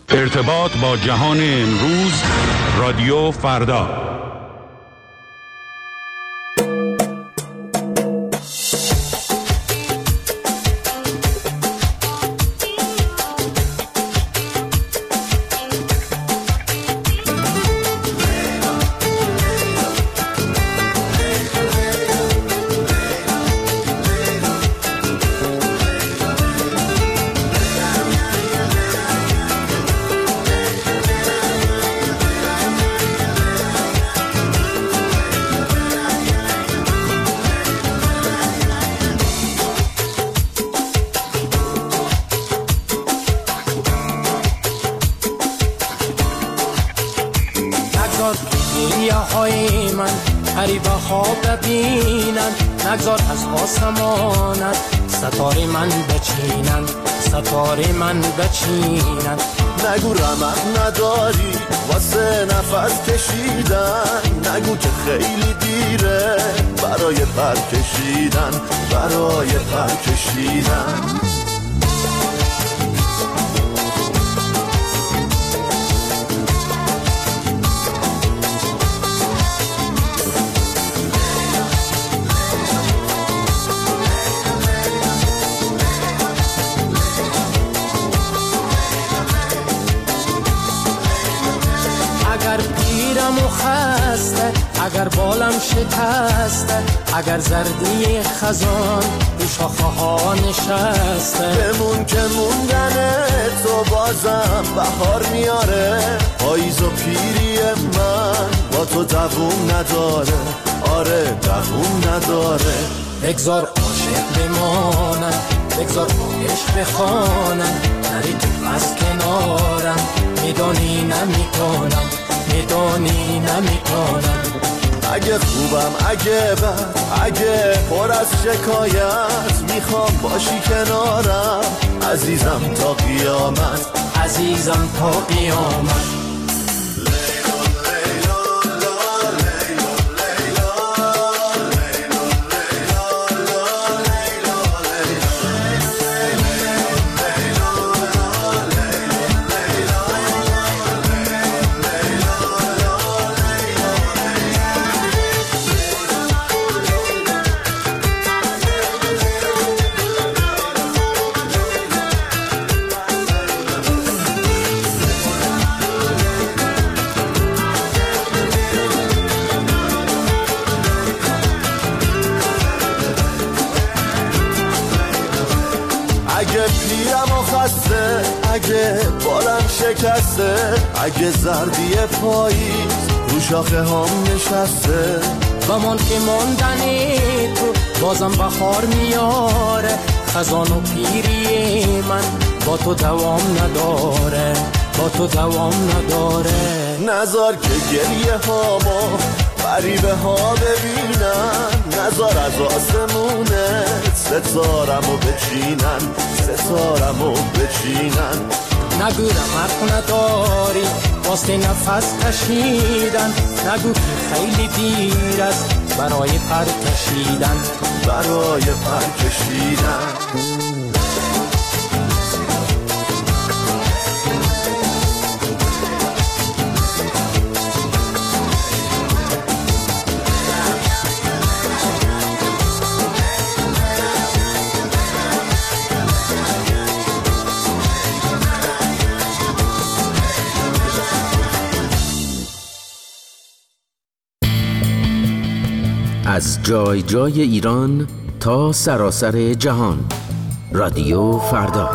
ارتباط با جهان امروز، رادیو فردا. نگذار از آسمانت ستاره من بچینند، ستاره من بچینند. نگو رمق نداری واسه نفس کشیدن، نگو که خیلی دیره برای پر کشیدن، برای پر کشیدن. خسته اگر بالم شکسته، اگر زردی خزان رو شاخه ها نشسته، بمون که موندن تو بازم بهار میاره. پاییز و پیری من با تو دووم نداره، آره دووم نداره. بگذار عاشق بمانم، بگذار عشق بخوانم، نری تو از کنارم، میدانی نمیکنم، میدانی نمیکنم. اگه خوبم اگه بد، اگه پر از شکایت، میخوام باشی کنارم عزیزم تا قیامت، عزیزم تا قیامت. اگه بالم شکسته، اگه زردی پاییز رو شاخه هم نشسته، بمان که ماندنی تو بازم بخار میاره. خزان و پیری من با تو دوام نداره، با تو دوام نداره. نذار که گریه هامو غریبه ها ببینن، نذار از آسمونه ستارمو بچینن، ستارمو بچینن. نگو رمق نداری واسه نفس کشیدن، نگو که خیلی دیر است برای پر کشیدن، برای پر کشیدن. از جای جای ایران تا سراسر جهان، رادیو فردا.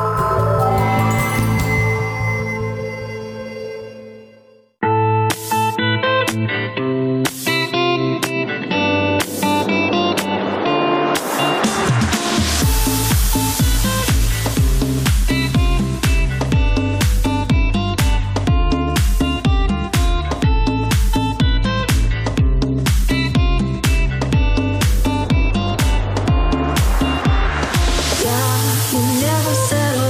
Settle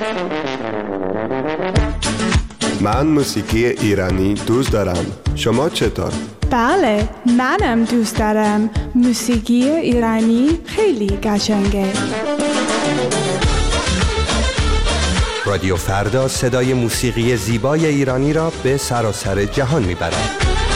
من موسیقی ایرانی دوست دارم. شما چطور؟ بله، منم دوست دارم. موسیقی ایرانی خیلی قشنگه. رادیو فردا صدای موسیقی زیبای ایرانی را به سراسر جهان میبرد.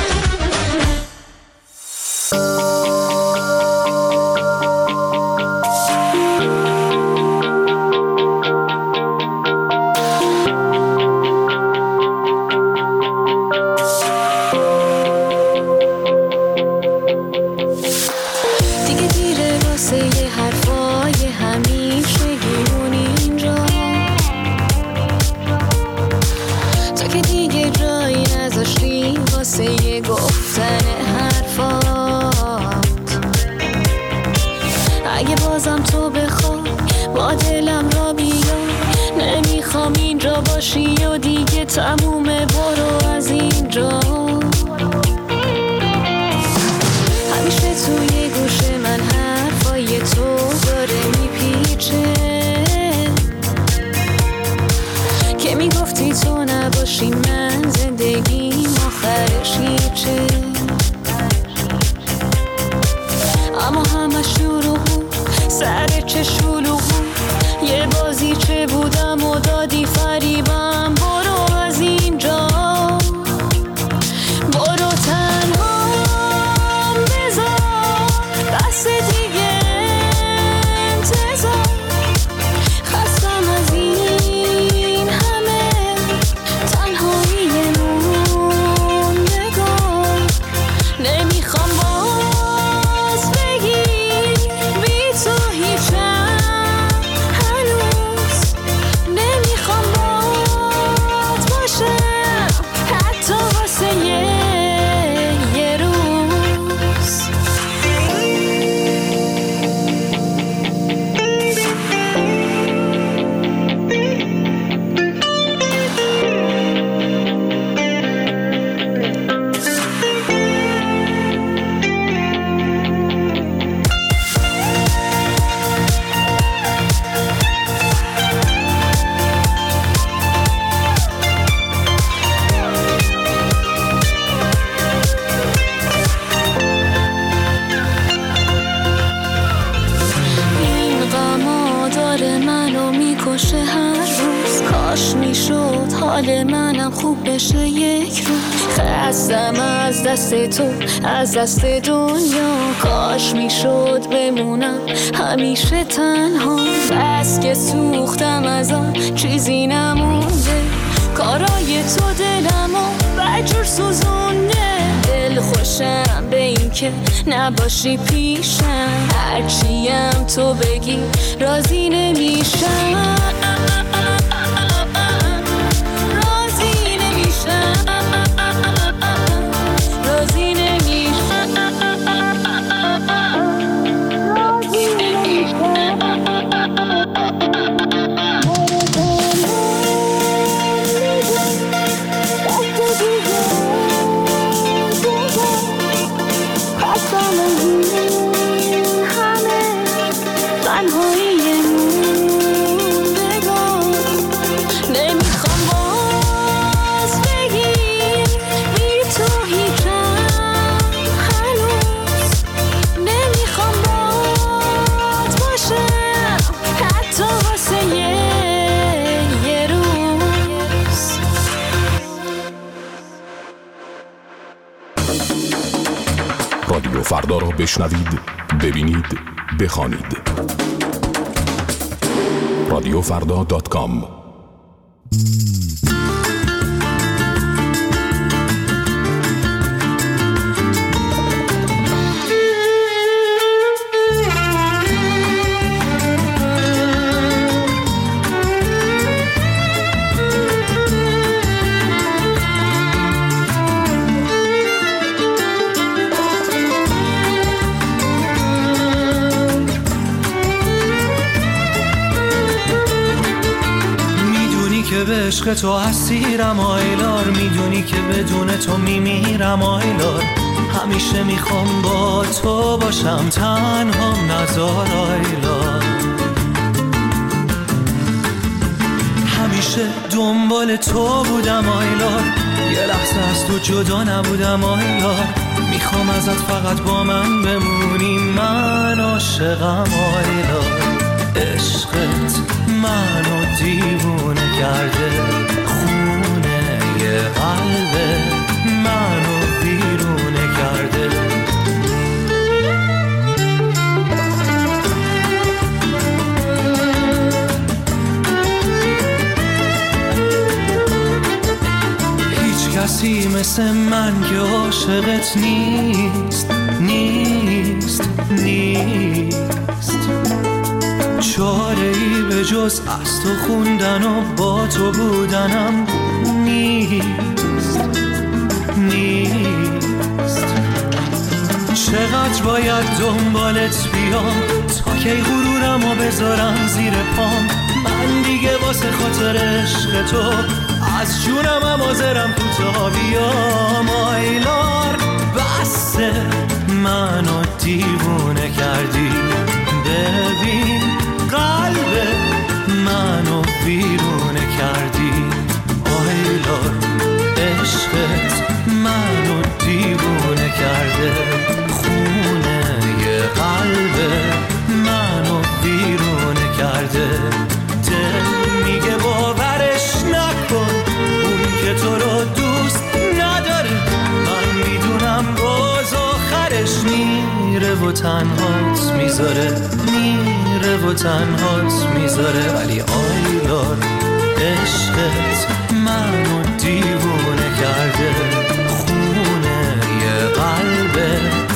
از دست دنیا کاش میشد بمونم همیشه تنها، بس که سوختم از آن چیزی نمونده، کارای تو دلمو بجور سوزونده، دل خوشم به این که نباشی پیشم، هرچیم تو بگی راضی نمیشم، راضی نمیشم، راضی نمیشم. رادیو فردا را بشنوید، ببینید، بخوانید. radiofrda.com. به عشق تو اسیرم آیلار، میدونی که بدون تو میمیرم آیلار، همیشه میخوام با تو باشم تنها نزار آیلار، همیشه دنبال تو بودم آیلار، یه لحظه از تو جدا نبودم آیلار. میخوام ازت فقط با من بمونی، من عاشقم آیلار. عشقت منو دیوونه کرده، خونه یه قلبه منو بیرونه کرده. کسی مثل من که عاشقت نیست، نیست، نیست. چاره‌ای به جز از تو خوندن و با تو بودنم نیست، نیست. چقدر باید دنبالت بیام تا کی غرورمو بذارم زیر پام. من دیگه واسه خاطر عشق تو از جونم هم حاضرم کوتاه بیام آیلار. بسه منو دیوونه کردی، ببین قلب منو بیرونه کردی آیلار. عشقت منو دیوونه کرده، خونه یه قلب منو بیرونه کرده. دل میگه باورش نکن، اون که تو رو دوست نداره. من میدونم باز آخرش میره و تنهات میذاره، میره و تنهات میذاره. ولی آیلار عشقت منو دیوونه کرده، خونه یه قلبه